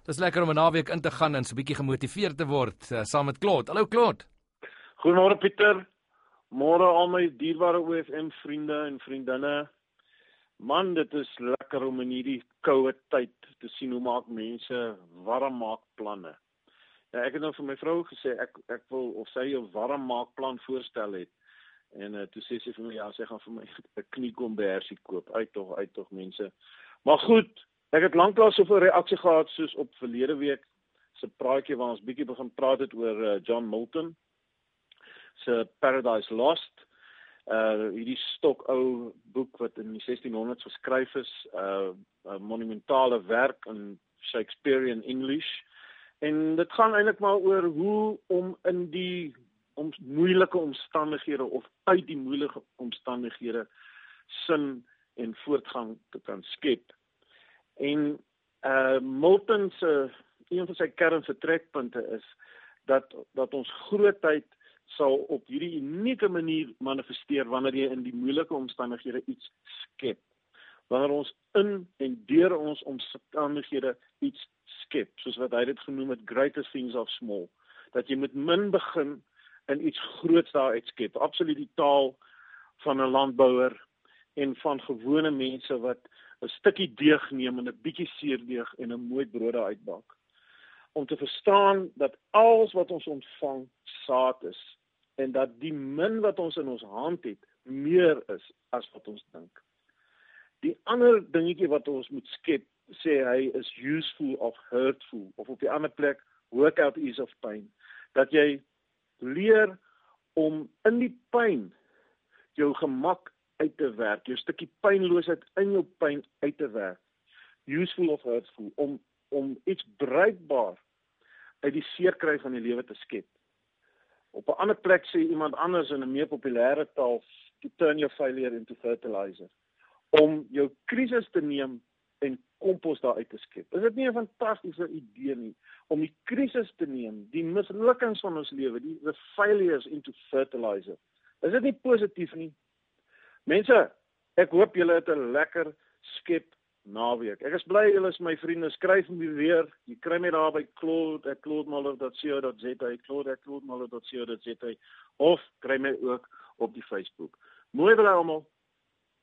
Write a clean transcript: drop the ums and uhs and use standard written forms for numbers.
Dis lekker om 'n naweek in te gaan en so 'n bietjie gemotiveerd te word saam met Claude. Hallo Claude. Goeiemôre Pieter. Môre al my dierbare OFM vriende en vriendinne. Man, dit is lekker om in hierdie koue tyd te sien hoe maak mense warm maak planne. Ja, ek het nou vir my vrou gesê ek wil of sy 'n warm maak plan voorstel het. En toe sê sy vir my ja, sy gaan vir my 'n kniekombersie koop. Uit tog mense. Maar goed, ek het lanklaas soveel reaksie gehad soos op verlede week se praatjie waar ons bietjie begin praat het oor John Milton se Paradise Lost. Hierdie stokou boek wat in die 1600s geskryf is, 'n monumentale werk in Shakespearean English. En dit gaan eintlik maar oor hoe om in die moeilike omstandighede of uit die moeilike omstandighede sin en voortgang te kan skep. En Milton se een van sy kernvertrekpunte is dat ons grootheid sal op hierdie unieke manier manifesteer wanneer jy in die moeilike omstandighede iets skep. Wanneer ons in en deur ons omstandighede iets skep, soos wat hy dit genoem het, greatest things are small. Dat jy met min begin en iets groots daaruit skep. Absoluut die taal van 'n landbouer en van gewone mense wat 'n stukkie deeg neem en 'n bietjie suurdeeg en 'n mooi brood uitbak. Om te verstaan dat alles wat ons ontvang saad is en dat die min wat ons in ons hand het meer is as wat ons dink. Die ander dingetjie wat ons moet skep, sê hy, is useful of hurtful, of op die ander plek work out ease of pain. Dat jy leer om in die pyn jou gemak uit te werk, jou stukkie pynloosheid in jou pyn uit te werk. Useful of hurtful, om iets bruikbaar uit die seerkry van die lewe te skep. Op 'n ander plek sê iemand anders in 'n meer populêre taal, to turn your failure into fertilizer. Om jou krisis te neem en kompos daaruit te skep. Is dit nie 'n fantastiese idee nie, om die krisis te neem, die mislukkings van ons lewe, the failures into fertilizer. Is dit nie positief nie? Mense, ek hoop julle het 'n lekker skep naweek. Ek is bly julle is my vriende. Skryf my weer. Jy kry my daar by claude@claudemuller.co.za, claude@claudemuller.co.za, of kry my ook op die Facebook. Mooi bly almal.